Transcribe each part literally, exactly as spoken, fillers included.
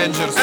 Rangers.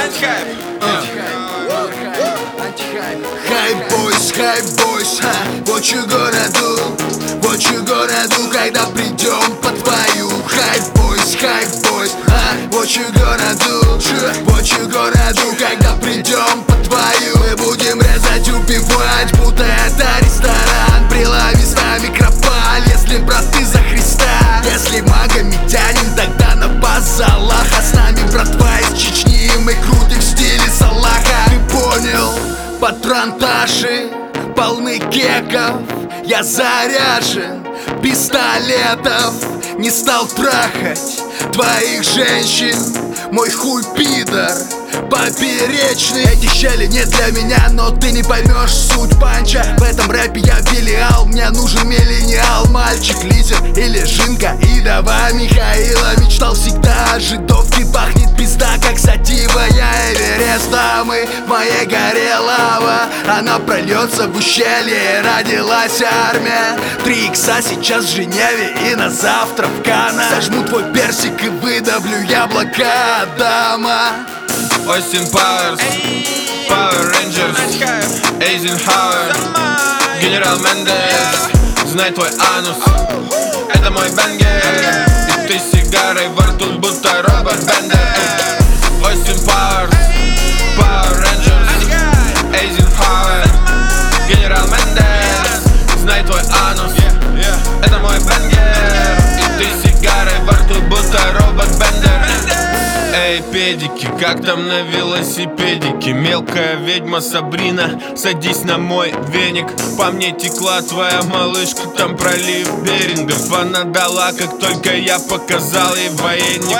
Hype boys, hype boys, ha, what you gonna do? What you gonna do, когда придем по твою? Hype boys, hype boys, ha, what you gonna do? What you gonna do, когда придем по твою? Мы будем резать, убивать, будто это ресторан. Прилови с нами кропаль, если брат ты за Христа. Если магомедянин, тогда на баз Аллаха. С нами братва из Чечни, мы крутим в стиле Салаха. Ты понял? Патронташи полны кеков. Я заряжен пистолетов. Не стал трахать твоих женщин. Мой хуй пидор поперечный. Эти щели не для меня, но ты не поймешь суть панча. В этом рэпе я Белиал, мне нужен миллениал. Мальчик, лидер или жинка, Идова Михаила. Мечтал всегда о жидовке, пахнет пизда, как сатива. Я Эверест, а мы в моей горе лава. Она прольется в ущелье, родилась армия. Три икса сейчас в Женеве и на завтра в Кана. Сожму твой персик и выдавлю яблоко Адама. Остин Пауэрс, Power Rangers, Эйзенхауэр, Генерал Мендес. Знай твой анус, это мой бенгер. И ты с сигарой во рту, будто робот Бендер. Остин Пауэрс, Power Rangers, Эйзенхауэр, Генерал Мендес. Знай твой анус, это мой бенгер. И ты с сигарой во рту, будто робот Бендер. Эй, педики, как там на велосипедике? Мелкая ведьма Сабрина, садись на мой веник. По мне текла твоя малышка, там пролив Берингов. Она дала, как только я показал ей военник.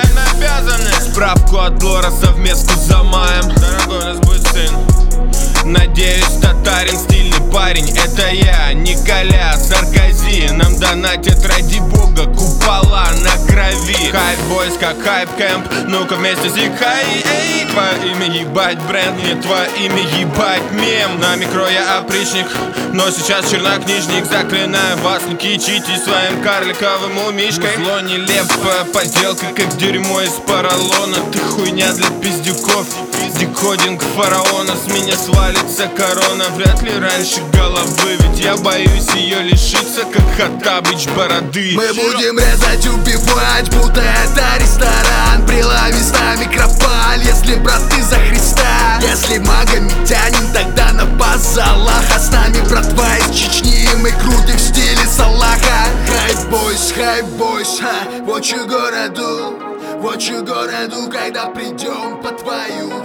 Справку от лора совместку за маем. Дорогой, у нас будет сын. Надеюсь, татарин, стильный парень. Это я, Николя Саркози. Нам донатят ради бога купола на крови. Хайп бойс, как хайп кэмп. Ну-ка вместе зикай. Эй, твое имя ебать бренд, мне твое имя ебать мем. На микро я опричник, но сейчас чернокнижник. Заклинаю вас, не кичите своим карликовым умишкой. Зло нелепая поделка, как дерьмо из поролона. Ты хуйня для пиздюков. Декодинг фараона, с меня свалится корона. Вряд ли раньше головы, ведь я боюсь ее лишиться, как Хаттабыч бороды. Мы будем резать, убивать, будто это ресторан. Прилови с нами кропаль, если брат ты за Христа. Если магомедянин, тогда на баз Аллаха. С нами братва из Чечни, мы крутим в стиле Салаха. Hype boys, hype boys, ha, what you gonna do? What you gonna do, когда придем по твою?